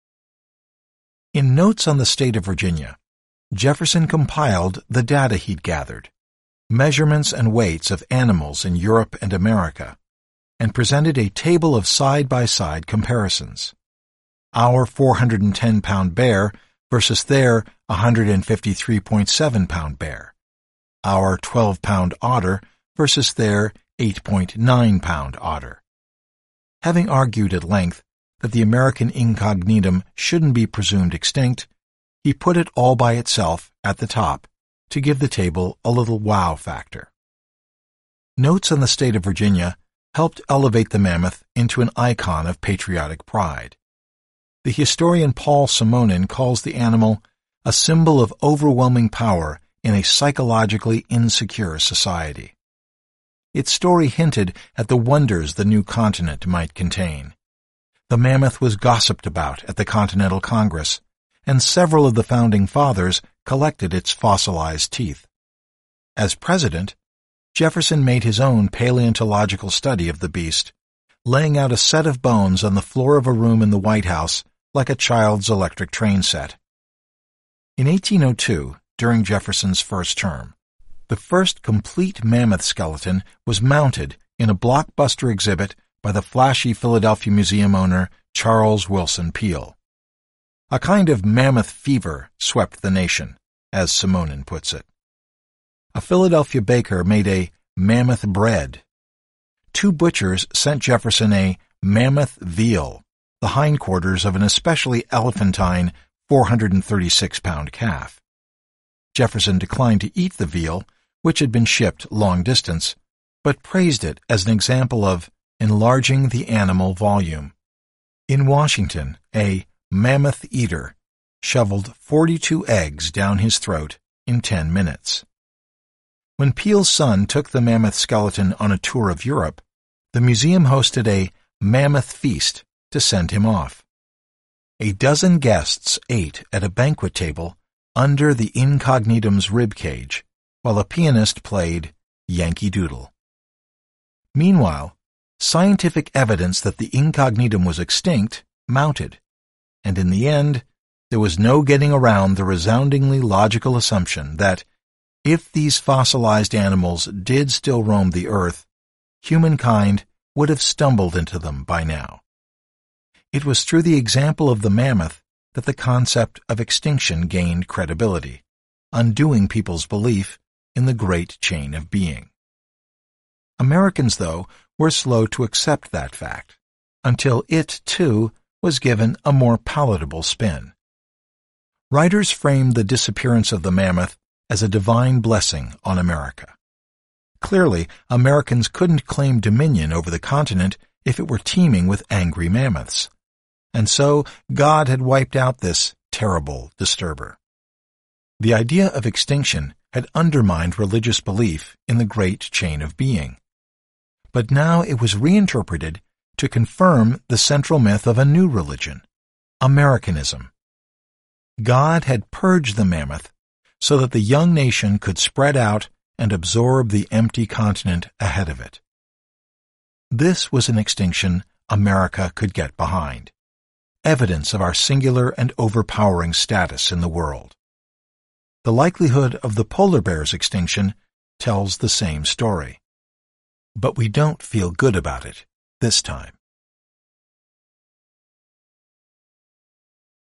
In Notes on the State of Virginia, Jefferson compiled the data he'd gathered, measurements and weights of animals in Europe and America, and presented a table of side-by-side comparisons. Our 410-pound bear versus their 153.7-pound bear. Our 12-pound otter versus their 8.9-pound otter. Having argued at length that the American incognitum shouldn't be presumed extinct, he put it all by itself at the top to give the table a little wow factor. Notes on the State of Virginia helped elevate the mammoth into an icon of patriotic pride. The historian Paul Simonin calls the animal a symbol of overwhelming power in a psychologically insecure society. Its story hinted at the wonders the new continent might contain. The mammoth was gossiped about at the Continental Congress, and several of the founding fathers collected its fossilized teeth. As president, Jefferson made his own paleontological study of the beast, laying out a set of bones on the floor of a room in the White House like a child's electric train set. In 1802, during Jefferson's first term, the first complete mammoth skeleton was mounted in a blockbuster exhibit by the flashy Philadelphia museum owner Charles Wilson Peale. A kind of mammoth fever swept the nation, as Simonin puts it. A Philadelphia baker made a mammoth bread. 2 butchers sent Jefferson a mammoth veal, the hindquarters of an especially elephantine 436-pound calf. Jefferson declined to eat the veal, which had been shipped long distance, but praised it as an example of enlarging the animal volume. In Washington, a mammoth eater shoveled 42 eggs down his throat in 10 minutes. When Peel's son took the mammoth skeleton on a tour of Europe, the museum hosted a mammoth feast to send him off. A dozen guests ate at a banquet table under the incognitum's rib cage, while a pianist played Yankee Doodle. Meanwhile, scientific evidence that the incognitum was extinct mounted, and in the end, there was no getting around the resoundingly logical assumption that, if these fossilized animals did still roam the earth, humankind would have stumbled into them by now. It was through the example of the mammoth that the concept of extinction gained credibility, undoing people's belief in the great chain of being. Americans, though, were slow to accept that fact, until it, too, was given a more palatable spin. Writers framed the disappearance of the mammoth as a divine blessing on America. Clearly, Americans couldn't claim dominion over the continent if it were teeming with angry mammoths, and so God had wiped out this terrible disturber. The idea of extinction had undermined religious belief in the great chain of being, but now it was reinterpreted to confirm the central myth of a new religion, Americanism. God had purged the mammoth so that the young nation could spread out and absorb the empty continent ahead of it. This was an extinction America could get behind, evidence of our singular and overpowering status in the world. The likelihood of the polar bear's extinction tells the same story. But we don't feel good about it this time.